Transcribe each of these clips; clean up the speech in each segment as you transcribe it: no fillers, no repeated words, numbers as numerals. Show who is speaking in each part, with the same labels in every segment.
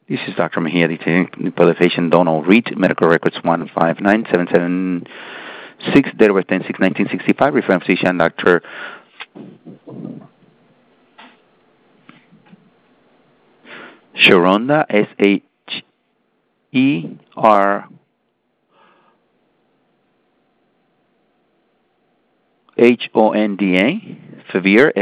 Speaker 1: This is Dr. Mejia detailing for the patient Donald Reed, medical records 159776, date of birth 10/6/1965, referring physician Dr. Sharonda, SHERHONDA, Fevir,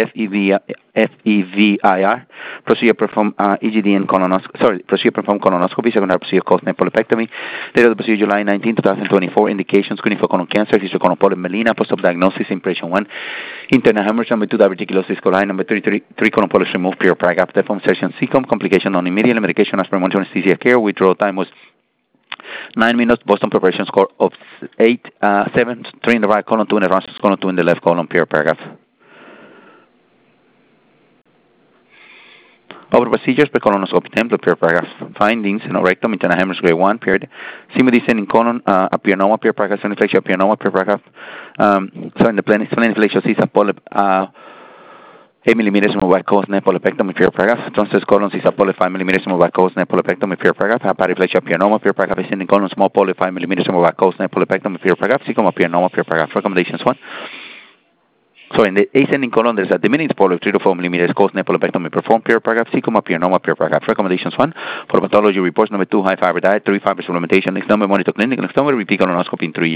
Speaker 1: FEVIR, procedure perform EGD and colonoscopy, procedure perform colonoscopy, secondary procedure called nepolepectomy, date of the procedure July 19, 2024, indications screening for colon cancer, history colon polyp melina, post-op diagnosis, impression 1, internal hemorrhage, number 2, diverticulosis coli, number 3, colon polyps removed, pure paragraph, deform insertion cecum, complication on immediate medication as per monitor anesthesia care, withdrawal time was 9 minutes, Boston preparation score of 7, 3 in the right colon, 2 in the right colon, 2 in the left colon, pure paragraph. Over procedures per colonoscopy template, pure paragraph. Findings, rectum, internal hemorrhage, grade 1, period. Semi descending colon, apianoma, pure paragraph, inflection, apianoma, pure paragraph. So in the plane inflection, sees a polyp, 8 millimeters removed by cause nepolepectomy, pure paragraph. Transverse colon, sees a polyp, 5 millimeters removed by cause nepolepectomy, pure paragraph. Hepatiflection, apianoma, pure paragraph. Ascending colon, small polyp, 5 millimeters removed by cause nepolepectomy, pure paragraph. Cecum, apianoma, pure paragraph. Recommendations 1. So in the ascending colon, there's a diminished polyp, 3 to 4 millimeters, cause nepolepectomy, perform, pure paragraph. Cecum, apianoma, pure paragraph. Recommendations 1. For pathology reports, number 2, high fiber diet, 3 fiber supplementation. Next number, monitor clinic. Next number, repeat colonoscopy in 3 years.